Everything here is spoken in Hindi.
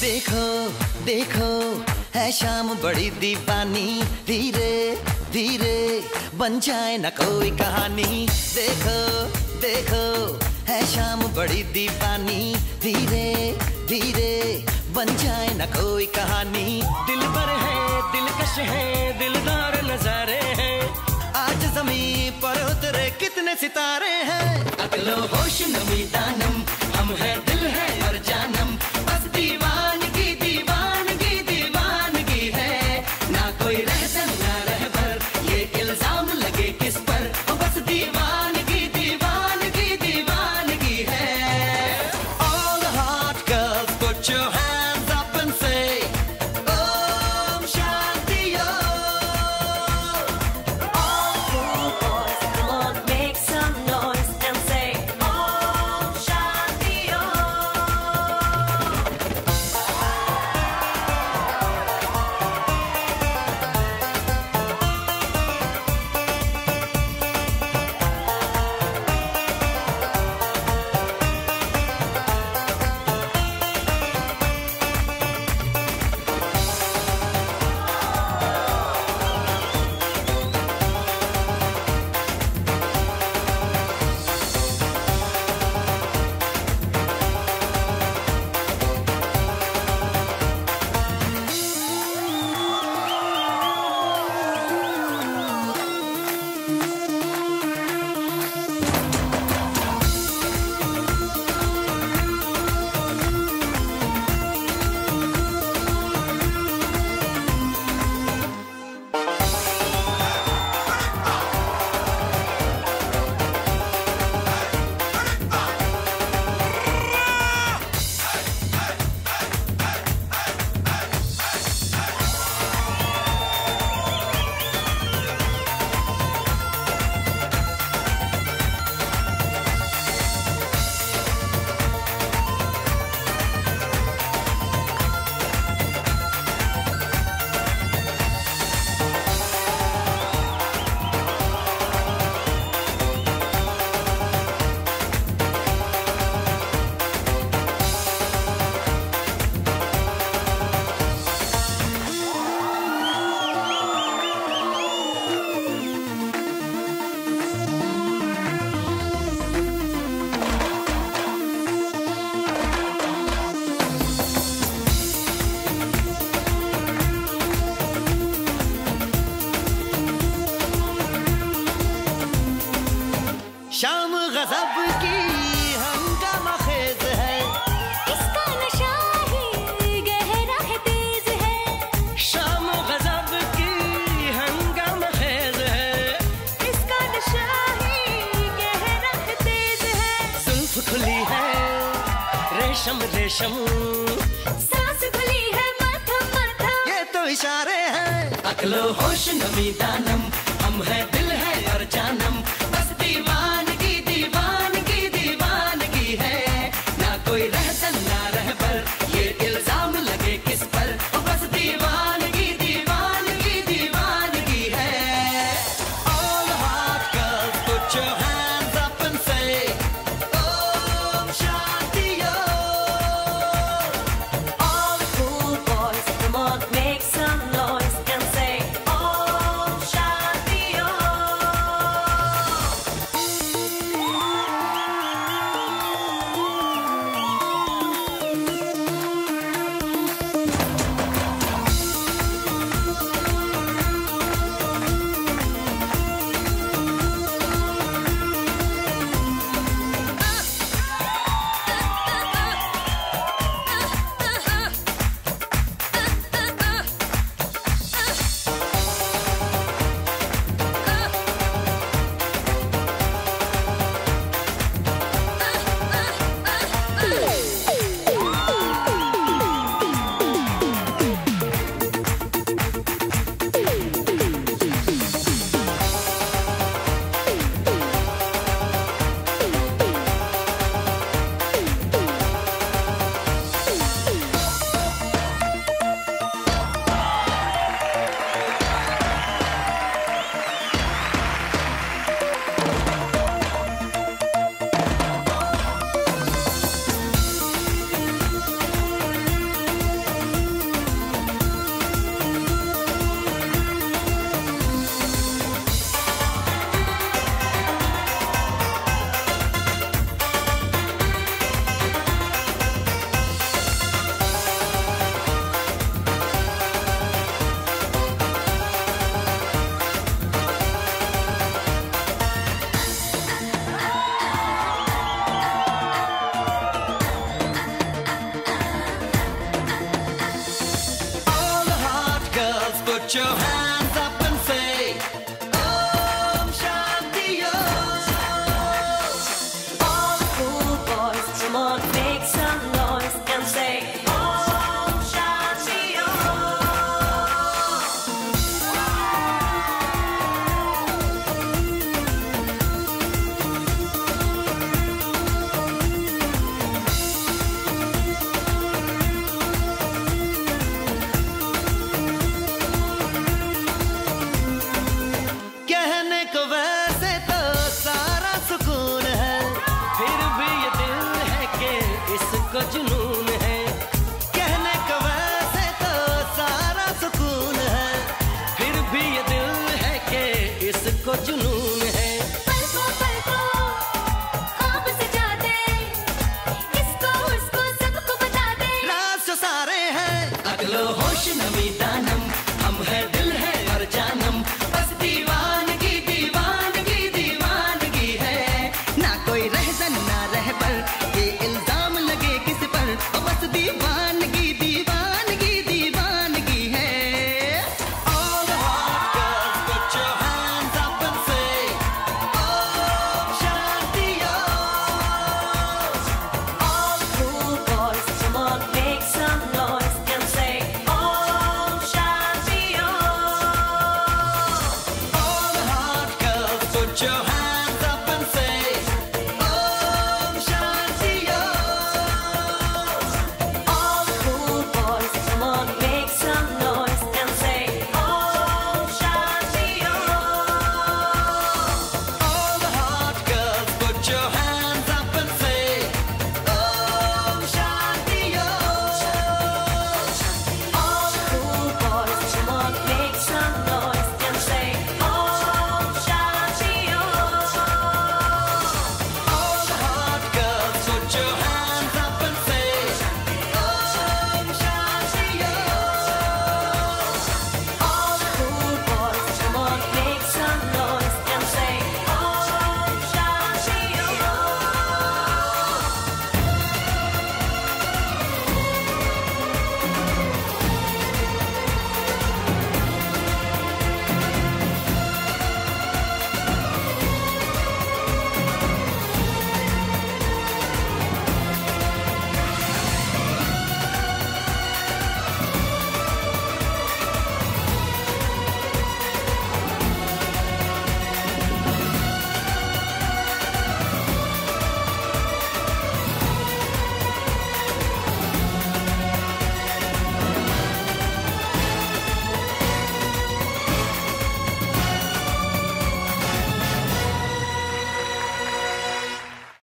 देखो देखो है शाम बड़ी दीवानी, धीरे धीरे बन जाए ना कोई कहानी। देखो देखो है शाम बड़ी दीवानी, धीरे धीरे बन जाए ना कोई कहानी। दिल भर है दिलकश है दिलदार नजारे हैं, आज जमीन पर उतरे कितने सितारे हैं। अगलो होश नमी दानम, हम है दिल है और जानम, बस दीवानगी दीवानगी दीवानगी है। ना कोई रहसन ना रहबर, ये इल्जाम लगे किस पर, बस दीवानगी दीवानगी दीवानगी है। All the hot girls put your hands up and say Om Shanti Om। All cool boys, come on, make some noise and say Om Shanti Om। शाम गजब की हंगामा खेज है, इसका नशा ही गहरा है तेज है। शाम गजब की हंगामा खेज है, इसका नशा ही गहरा है तेज है। जुल्फ खुली है रेशम रेशम, सांस खुली है मथम मथम, ये तो इशारे हैं। अकलो होश नमी दानम, हम है दिल है और जानम, बस दीवानगी दीवानगी दीवानगी है। ना कोई रहसन ना रहबर, ये इल्जाम लगे किस पर, बस दीवानगी दीवानगी दीवानगी है। All the hot girls put your hands up and say Om Shanti Om। all the cool boys, come on, make some noise and say Om Shanti Om। Put your hands up and say, Om Shanti Om. All the cool boys, come on, make some noise and say Om Shanti Om. कहने को वैसे तो सारा सुकून है, फिर भी ये दिल है कि इसको जुनून